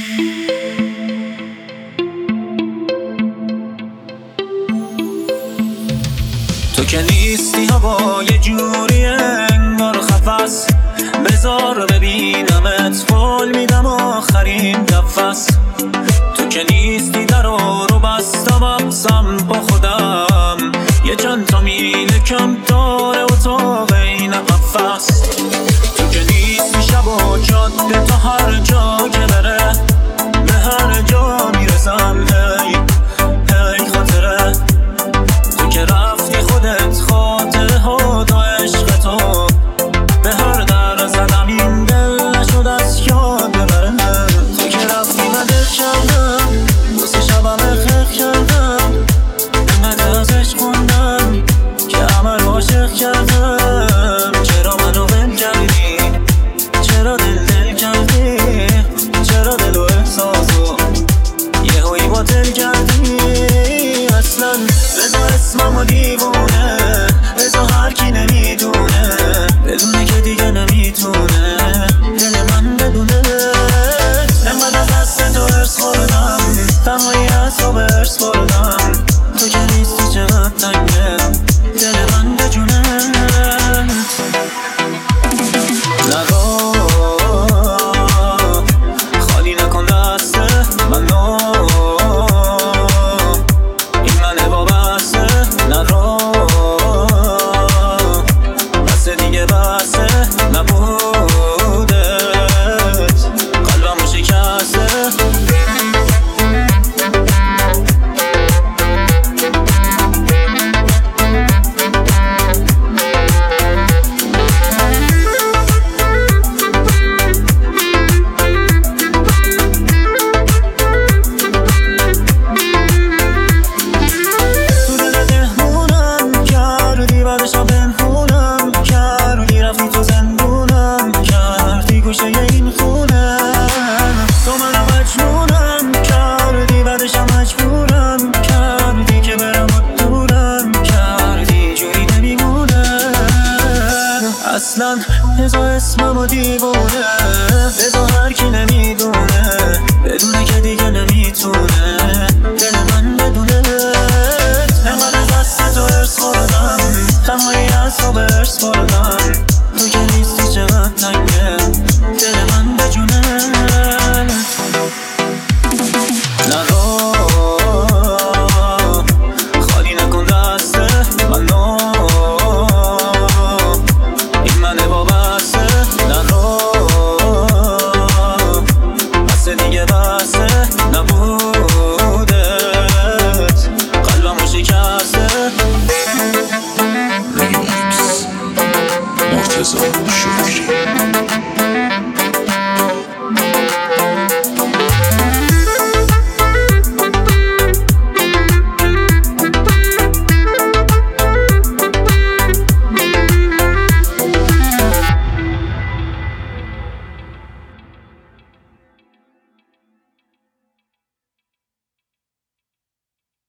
تو که نیستی هوا یه جوری انگار قفس، بذار ببینمت قول میدم آخرین نفس. تو که نیستی درو رو بستم اقسم با خودم، یه چند تا میل کم داره اتاق این قفس. تو که نیستی شب و جاده تا هر جا که بره، به هر جا میرسم هی هی خاطره. تو که رفتی خودت خاطره ها تا عشق تو، به هر در زدم این دل نشد از یاد ببره. تو که رفتی من دل کردم، واسه شبم خیخ کردم، انقدر از عشق خوندم که عمل عاشق کردم. چرا منو ول کردی؟ چرا دل کردی؟ چرا دل و احساسو یه هایی باطل کردی؟ اصلا بذار اسممو دیوونه، بذار هر کی نمیدونه بدونه که دیگه نمیتونه دل من بدونه. انقدر از دست تو ارس خوردم، تنهایی از تو برس بردم. تو که نیستی چقدر تنگه دل من بجونه. نگاه خالی نکن دسته منو، این منه وابسته نرو، بسه دیگه بسه نبودت، قلبمو شکسته. گوشه